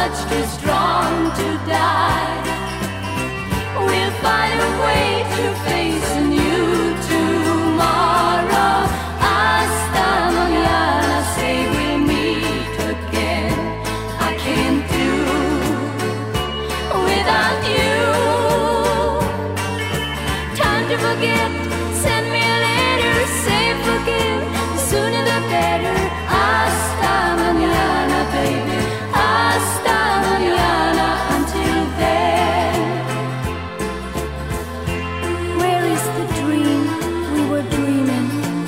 much too strong to die. We'll find a way to face a new tomorrow. Hasta mañana, say we'll meet again. I can't do without you. Time to forget, send me a letter, say forgive, the sooner the better. Hasta mañana, baby, hasta mañana. Until then, where is the dream we were dreaming?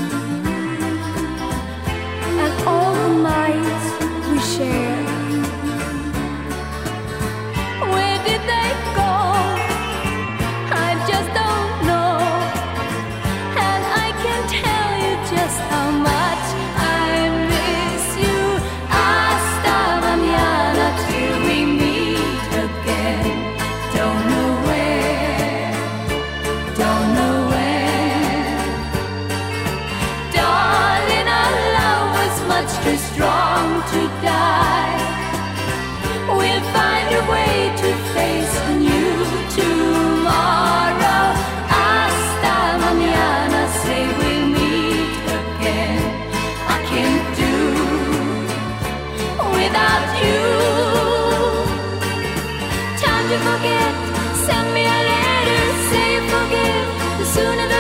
And all the nights we shared, where did they go? I just don't know. And I can tell you just how much I miss you. Hasta mañana, till we meet again. Don't know where, don't know when. Darling, our love was much too strong to die. We'll find a way to face a new tomorrow. Hasta mañana, say we'll meet again. I can't do without you. Time to forget, send me a letter, say forgive, the sooner